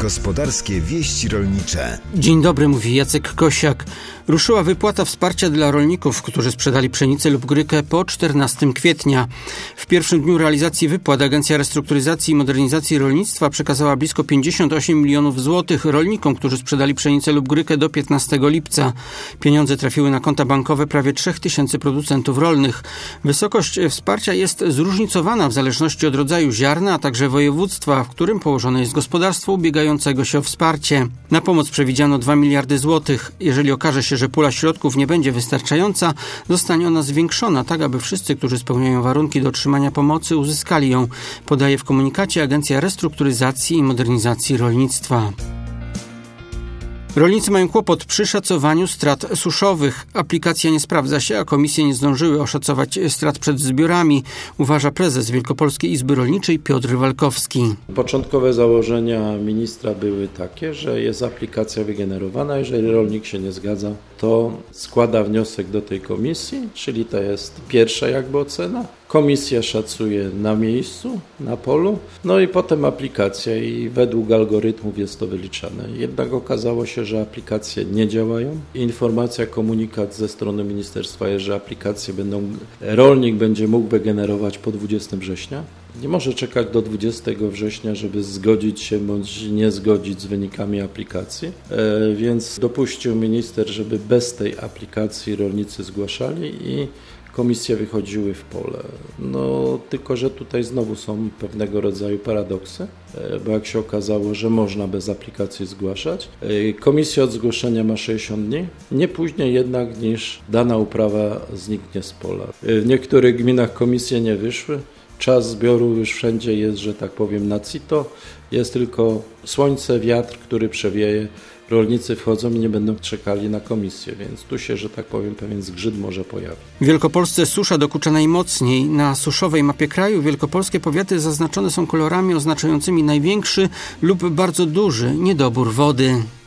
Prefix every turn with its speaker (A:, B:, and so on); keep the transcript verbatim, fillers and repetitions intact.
A: Gospodarskie wieści rolnicze.
B: Dzień dobry, mówi Jacek Kosiak. Ruszyła wypłata wsparcia dla rolników, którzy sprzedali pszenicę lub grykę po czternastego kwietnia. W pierwszym dniu realizacji wypłat Agencja Restrukturyzacji i Modernizacji Rolnictwa przekazała blisko pięćdziesiąt osiem milionów złotych rolnikom, którzy sprzedali pszenicę lub grykę do piętnastego lipca. Pieniądze trafiły na konta bankowe prawie trzech tysięcy producentów rolnych. Wysokość wsparcia jest zróżnicowana w zależności od rodzaju ziarna, a także województwa, w którym położone jest gospodarstwo ubiegającego się o wsparcie. Na pomoc przewidziano dwa miliardy złotych. Jeżeli okaże się, że pula środków nie będzie wystarczająca, zostanie ona zwiększona, tak aby wszyscy, którzy spełniają warunki do otrzymania pomocy, uzyskali ją, podaje w komunikacie Agencja Restrukturyzacji i Modernizacji Rolnictwa. Rolnicy mają kłopot przy szacowaniu strat suszowych. Aplikacja nie sprawdza się, a komisje nie zdążyły oszacować strat przed zbiorami, uważa prezes Wielkopolskiej Izby Rolniczej Piotr Walkowski.
C: Początkowe założenia ministra były takie, że jest aplikacja wygenerowana, jeżeli rolnik się nie zgadza, to składa wniosek do tej komisji, czyli to jest pierwsza jakby ocena. Komisja szacuje na miejscu, na polu, no i potem aplikacja i według algorytmów jest to wyliczane. Jednak okazało się, że aplikacje nie działają. Informacja, komunikat ze strony ministerstwa jest, że aplikacje będą, rolnik będzie mógł wygenerować po dwudziestego września. Nie może czekać do dwudziestego września, żeby zgodzić się bądź nie zgodzić z wynikami aplikacji, e, więc dopuścił minister, żeby bez tej aplikacji rolnicy zgłaszali i komisje wychodziły w pole. No tylko, że tutaj znowu są pewnego rodzaju paradoksy, bo jak się okazało, że można bez aplikacji zgłaszać. Komisja od zgłoszenia ma sześćdziesiąt dni, nie później jednak niż dana uprawa zniknie z pola. W niektórych gminach komisje nie wyszły. Czas zbioru już wszędzie jest, że tak powiem, na cito. Jest tylko słońce, wiatr, który przewieje. Rolnicy wchodzą i nie będą czekali na komisję, więc tu się, że tak powiem, pewien zgrzyt może pojawić.
B: W Wielkopolsce susza dokucza najmocniej. Na suszowej mapie kraju wielkopolskie powiaty zaznaczone są kolorami oznaczającymi największy lub bardzo duży niedobór wody.